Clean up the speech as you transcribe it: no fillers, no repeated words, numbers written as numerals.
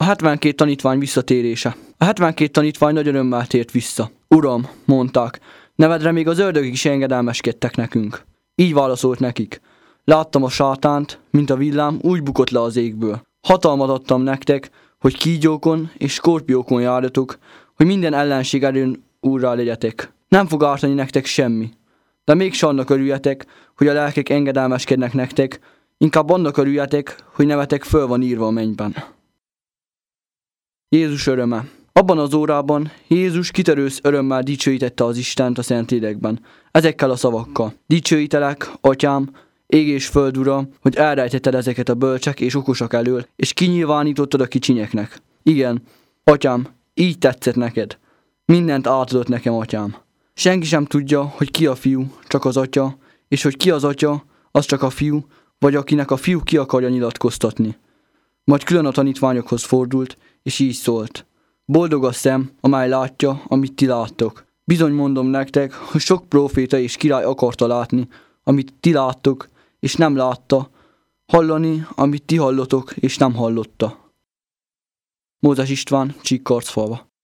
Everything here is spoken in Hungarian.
72 tanítvány visszatérése. A 72 tanítvány nagy örömmel tért vissza. Uram, mondták, nevedre még az ördögig is engedelmeskedtek nekünk. Így válaszolt nekik. Láttam a sátánt, mint a villám, úgy bukott le az égből. Hatalmat adtam nektek, hogy kígyókon és skorpiókon járjatok, hogy minden ellenség erőn úrrá legyetek. Nem fog ártani nektek semmi. De mégis annak örüljetek, hogy a lelkek engedelmeskednek nektek, inkább annak örüljetek, hogy nevetek föl van írva a mennyben. Jézus öröme. Abban az órában Jézus kitörős örömmel dicsőítette az Istent a Szentlélekben, ezekkel a szavakkal. Dicsőítelek, Atyám, ég és föld ura, hogy elrejtetted ezeket a bölcsek és okosak elől, és kinyilvánítottad a kicsinyeknek. Igen, Atyám, így tetszett neked. Mindent átadott nekem, Atyám. Senki sem tudja, hogy ki a fiú, csak az Atya, és hogy ki az Atya, az csak a fiú, vagy akinek a fiú ki akarja nyilatkoztatni. Majd külön a tanítványokhoz fordult, és így szólt. Boldog a szem, amely látja, amit ti láttok. Bizony mondom nektek, hogy sok próféta és király akarta látni, amit ti láttok, és nem látta, hallani, amit ti hallotok, és nem hallotta. Mózes István, Csíkkarcfalva.